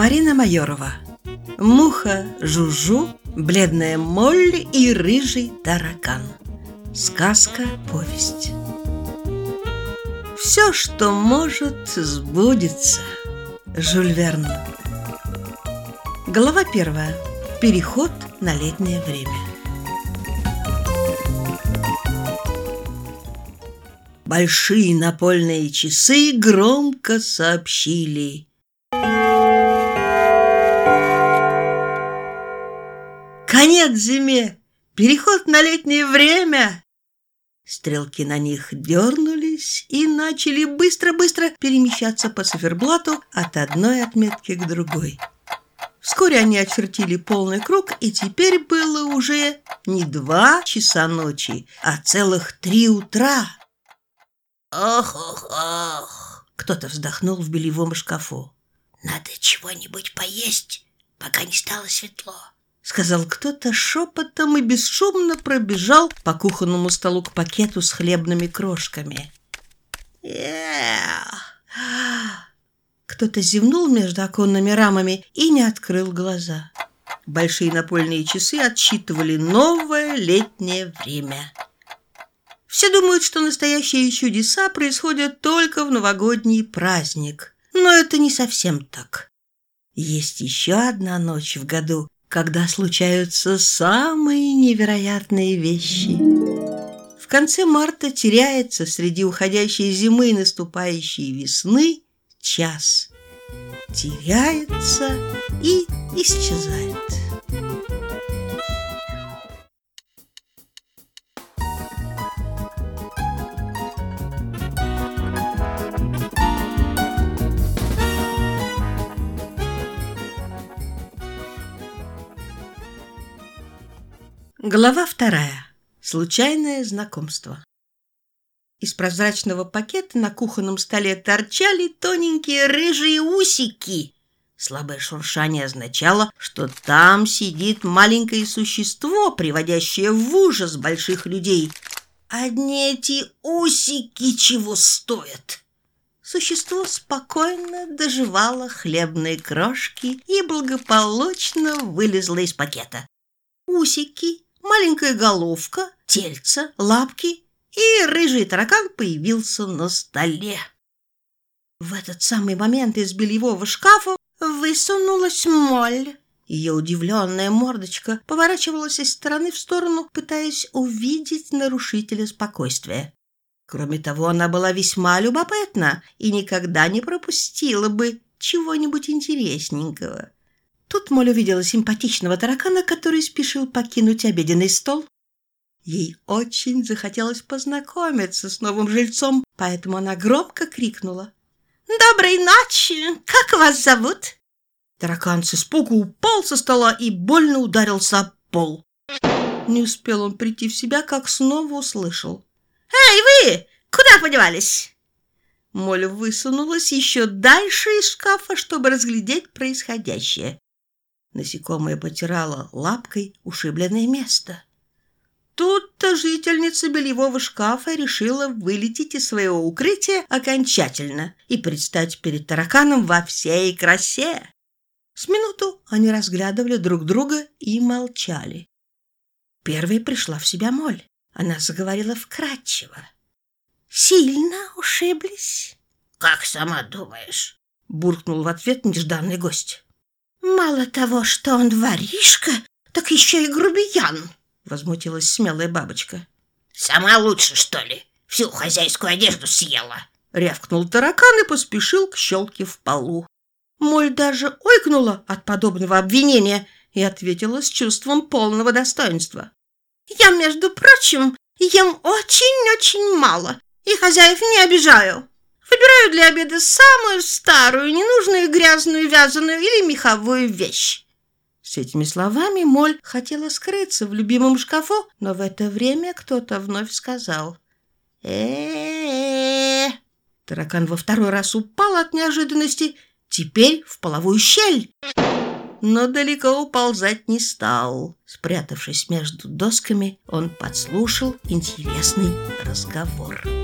Марина Майорова. Муха Жужу, бледная Молли и рыжий таракан. Сказка-повесть. Все, что может, сбудется. Жюль Верн. Глава 1. Переход на летнее время. Большие напольные часы громко сообщили: конец зиме! Переход на летнее время! Стрелки на них дернулись и начали быстро-быстро перемещаться по циферблату от одной отметки к другой. Вскоре они очертили полный круг, и теперь было уже не 2 часа ночи, а целых 3 утра. Ох-ох-ох! Кто-то вздохнул в бельевом шкафу. Надо чего-нибудь поесть, пока не стало светло, сказал кто-то шепотом и бесшумно пробежал по кухонному столу к пакету с хлебными крошками. Кто-то зевнул между оконными рамами и не открыл глаза. Большие напольные часы отсчитывали новое летнее время. Все думают, что настоящие чудеса происходят только в новогодний праздник. Но это не совсем так. Есть еще одна ночь в году, когда случаются самые невероятные вещи. В конце марта теряется среди уходящей зимы и наступающей весны час. Теряется и исчезает. Глава 2. Случайное знакомство. Из прозрачного пакета на кухонном столе торчали тоненькие рыжие усики. Слабое шуршание означало, что там сидит маленькое существо, приводящее в ужас больших людей. Одни эти усики чего стоят? Существо спокойно дожевало хлебные крошки и благополучно вылезло из пакета. Усики, маленькая головка, тельце, лапки, и рыжий таракан появился на столе. В этот самый момент из бельевого шкафа высунулась Моль. Ее удивленная мордочка поворачивалась из стороны в сторону, пытаясь увидеть нарушителя спокойствия. Кроме того, она была весьма любопытна и никогда не пропустила бы чего-нибудь интересненького. Тут Моль увидела симпатичного таракана, который спешил покинуть обеденный стол. Ей очень захотелось познакомиться с новым жильцом, поэтому она громко крикнула: «Доброй ночи! Как вас зовут?» Таракан с испугу упал со стола и больно ударился об пол. Не успел он прийти в себя, как снова услышал: «Эй, вы! Куда подевались?» Моль высунулась еще дальше из шкафа, чтобы разглядеть происходящее. Насекомое потирало лапкой ушибленное место. Тут-то жительница бельевого шкафа решила вылететь из своего укрытия окончательно и предстать перед тараканом во всей красе. С минуту они разглядывали друг друга и молчали. Первой пришла в себя Моль. Она заговорила вкратчиво: «Сильно ушиблись?» как сама думаешь? Буркнул в ответ нежданный гость. Мало того, что он воришка, так еще и грубиян, возмутилась смелая бабочка. Сама лучше, что ли? Всю хозяйскую одежду съела, рявкнул таракан и поспешил к щелке в полу. Моль даже ойкнула от подобного обвинения и ответила с чувством полного достоинства: «Я, между прочим, ем очень-очень мало и хозяев не обижаю. Выбираю для обеда самую старую, ненужную, грязную, вязаную или меховую вещь». С этими словами Моль хотела скрыться в любимом шкафу, но в это время кто-то вновь сказал: Таракан во второй раз упал от неожиданности, теперь в половую щель. Но далеко уползать не стал. Спрятавшись между досками, он подслушал интересный разговор.